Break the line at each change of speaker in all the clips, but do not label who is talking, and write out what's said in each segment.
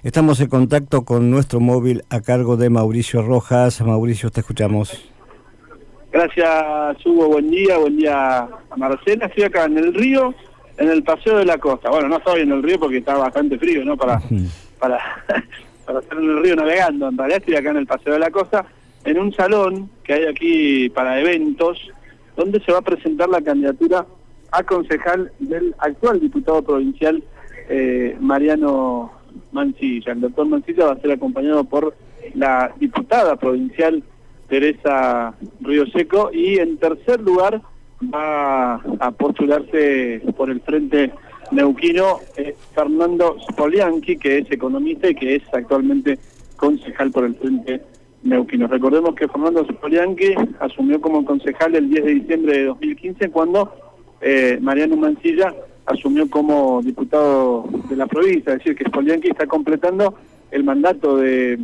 Estamos en contacto con nuestro móvil a cargo de Mauricio Rojas. Mauricio, te escuchamos.
Gracias, Hugo. Buen día a Marcela. Estoy acá en el río, en el Paseo de la Costa. Bueno, no estoy en el río porque está bastante frío, ¿no? Para estar en el río navegando. En realidad estoy acá en el Paseo de la Costa, en un salón que hay aquí para eventos, donde se va a presentar la candidatura a concejal del actual diputado provincial Mariano Mancilla. El doctor Mancilla va a ser acompañado por la diputada provincial Teresa Río Seco, y en tercer lugar va a postularse por el Frente Neuquino Fernando Spolianski, que es economista y que es actualmente concejal por el Frente Neuquino. Recordemos que Fernando Spolianski asumió como concejal el 10 de diciembre de 2015, cuando Mariano Mancilla asumió como diputado de la provincia. Es decir, que Spolianski está completando el mandato de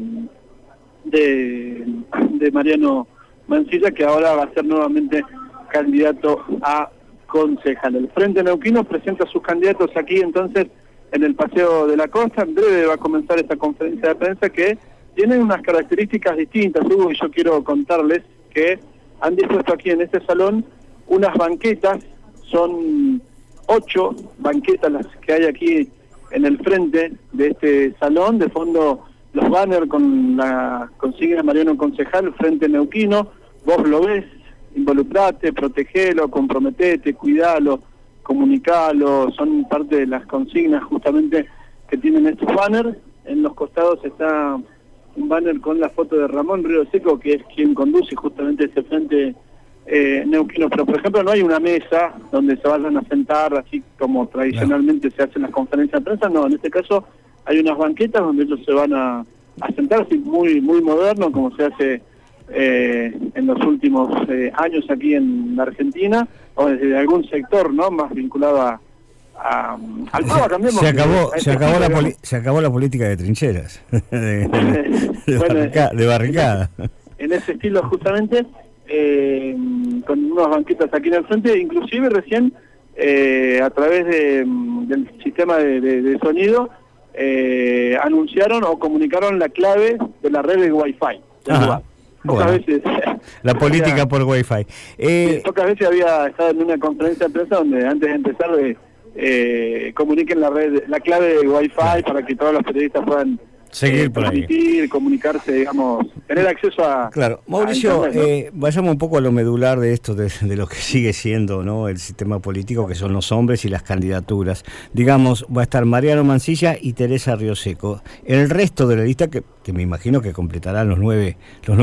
Mariano Mancilla, que ahora va a ser nuevamente candidato a concejal. El Frente Neuquino presenta sus candidatos aquí entonces en el Paseo de la Costa. En breve va a comenzar esta conferencia de prensa que tiene unas características distintas, Hugo, y yo quiero contarles que han dispuesto aquí en este salón unas banquetas. Son 8 banquetas las que hay aquí en el frente de este salón. De fondo los banners con la consigna Mariano Concejal, Frente Neuquino. Vos lo ves, involucrate, protegelo, comprometete, cuidalo, comunicalo. Son parte de las consignas justamente que tienen estos banners. En los costados está un banner con la foto de Ramón Río Seco, que es quien conduce justamente este Frente Neuquino. Pero por ejemplo no hay una mesa donde se vayan a sentar así como tradicionalmente se hacen las conferencias de prensa. No, en este caso hay unas banquetas donde ellos se van a sentar, así muy moderno, como se hace en los últimos años aquí en la Argentina, o desde algún sector, ¿no?, más vinculado al PRO. Cambiemos,
se acabó la política de trincheras, de barricada.
En ese estilo justamente, con unas banquetas aquí en el frente, inclusive recién a través del sistema de sonido anunciaron o comunicaron la clave de la red de Wi-Fi del lugar. Pocas veces
la política por Wi-Fi.
Pocas veces había estado en una conferencia de prensa donde antes de empezar comuniquen la clave de Wi-Fi para que todos los periodistas puedan
seguir por ahí,
comunicarse, digamos, tener acceso a...
Claro, Mauricio, vayamos un poco a lo medular de esto, de lo que sigue siendo, ¿no?, el sistema político, que son los hombres y las candidaturas. Digamos, va a estar Mariano Mancilla y Teresa Río Seco. El resto de la lista, que me imagino que completarán los nueve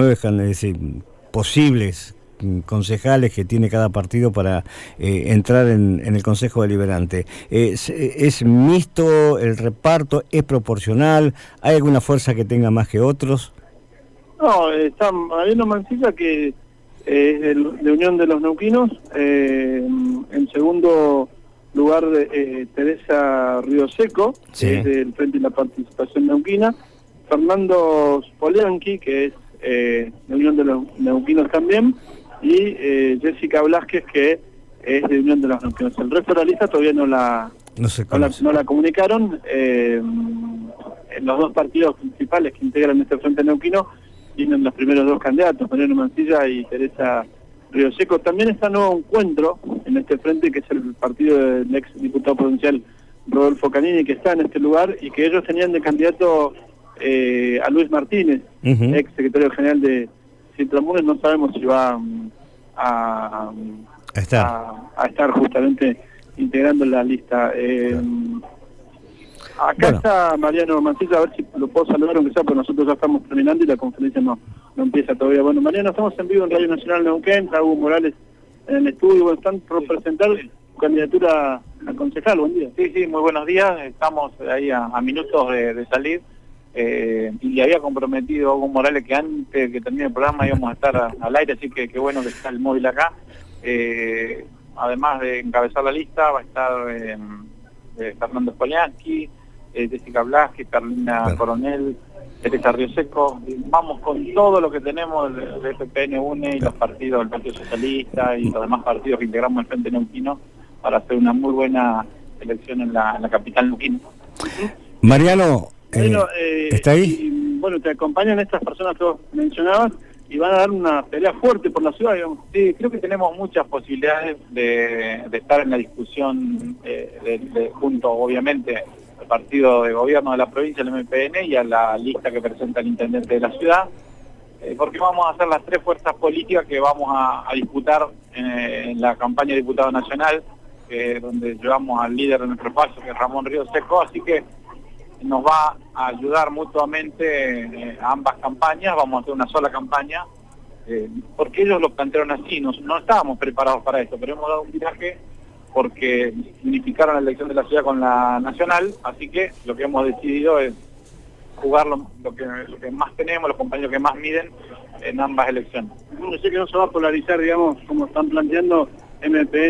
posibles concejales que tiene cada partido para entrar en el Consejo Deliberante. ¿Es mixto el reparto? ¿Es proporcional? ¿Hay alguna fuerza que tenga más que otros?
No, está Mariano Mancilla, que es de Unión de los Neuquinos. En segundo lugar, Teresa Río Seco,
sí,
que es del Frente de la Participación Neuquina. Fernando Spolianski, que es de Unión de los Neuquinos también. Y Jessica Blasquez, que es de Unión de los Neuquinos. El resto de la lista todavía no la comunicaron. Los dos partidos principales que integran este Frente Neuquino tienen los primeros 2 candidatos, Mariano Mancilla y Teresa Río Seco. También está Nuevo Encuentro en este frente, que es el partido del ex diputado provincial Rodolfo Canini, que está en este lugar, y que ellos tenían de candidato a Luis Martínez, ex secretario general de Cintramunes. No sabemos si va a estar justamente integrando la lista. Acá está Mariano Mancilla, a ver si lo puedo saludar, aunque sea, porque nosotros ya estamos terminando y la conferencia no empieza todavía. Bueno, Mariano, estamos en vivo en Radio Nacional Neuquén, está Hugo Morales en el estudio. Bueno, están por presentar su candidatura a concejal. Buen día.
Sí, muy buenos días. Estamos ahí a minutos de salir. Y le había comprometido a Hugo Morales que antes que termine el programa íbamos a estar al aire, así que qué bueno que está el móvil acá. Además de encabezar la lista, va a estar Fernando Spolianski, Jessica Blasquez, Carolina Coronel, Teresa Río Seco. Vamos con todo lo que tenemos de FPN UNE y los partidos del Partido Socialista y los demás partidos que integramos el Frente Neuquino para hacer una muy buena elección en la capital neuquina.
Mariano, ¿Está ahí?
Y, bueno, te acompañan estas personas que vos mencionabas y van a dar una pelea fuerte por la ciudad, digamos.
Sí, creo que tenemos muchas posibilidades de estar en la discusión junto, obviamente, al partido de gobierno de la provincia, el MPN, y a la lista que presenta el intendente de la ciudad, porque vamos a hacer las tres fuerzas políticas que vamos a disputar en la campaña de diputado nacional, donde llevamos al líder de nuestro espacio, que es Ramón Río Seco, así que nos va a ayudar mutuamente a ambas campañas. Vamos a hacer una sola campaña, porque ellos lo plantearon así, no estábamos preparados para esto, pero hemos dado un viraje porque unificaron la elección de la ciudad con la nacional, así que lo que hemos decidido es jugar lo que más tenemos, los compañeros que más miden en ambas elecciones.
Yo sé que no se va a polarizar, digamos, como están planteando MPN,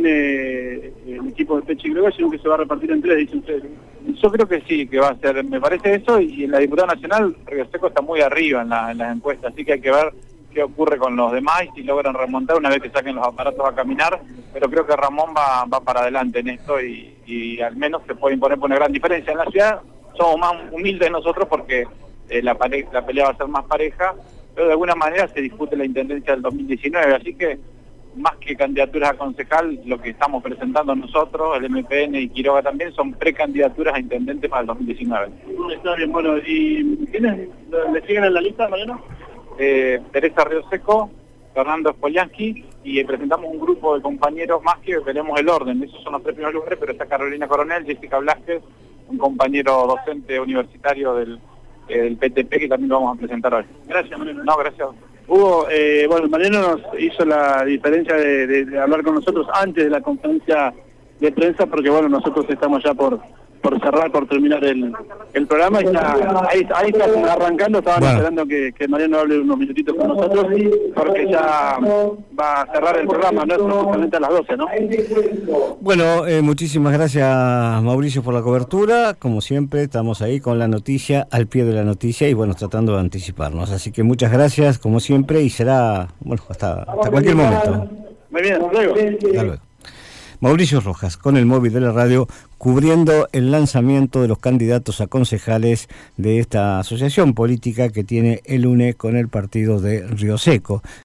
el equipo de Peche y Groga, sino que se va a repartir en tres, dicen ustedes.
Yo creo que sí, que va a ser, me parece eso, y en la diputada nacional Río Seco está muy arriba en las encuestas, así que hay que ver qué ocurre con los demás y si logran remontar una vez que saquen los aparatos a caminar, pero creo que Ramón va para adelante en esto y al menos se puede imponer por una gran diferencia. En la ciudad somos más humildes nosotros porque la pelea va a ser más pareja, pero de alguna manera se discute la intendencia del 2019, así que más que candidaturas a concejal, lo que estamos presentando nosotros, el MPN y Quiroga también, son precandidaturas a intendente para el 2019.
Está bien, bueno, ¿y quiénes le siguen en la lista, Mariano?
Teresa Río Seco, Fernando Spoliansky, y presentamos un grupo de compañeros más que veremos el orden. Esos son los tres primeros lugares, pero está Carolina Coronel, Jessica Blasquez, un compañero docente universitario del PTP que también lo vamos a presentar hoy.
Gracias, Mariano.
No, gracias.
Hugo, bueno, Mariano nos hizo la diferencia de hablar con nosotros antes de la conferencia de prensa, porque bueno, nosotros estamos ya por cerrar, por terminar el programa, y ahí está arrancando, estaban esperando que Mariano hable unos minutitos con nosotros, porque ya va a cerrar el programa, no es justamente a las 12, ¿no?
Bueno, muchísimas gracias, Mauricio, por la cobertura. Como siempre, estamos ahí con la noticia, al pie de la noticia, y bueno, tratando de anticiparnos. Así que muchas gracias, como siempre, y será, bueno, hasta cualquier momento.
Muy bien, hasta luego.
Hasta luego. Mauricio Rojas, con el móvil de la radio, cubriendo el lanzamiento de los candidatos a concejales de esta asociación política que tiene el UNE con el partido de Río Seco.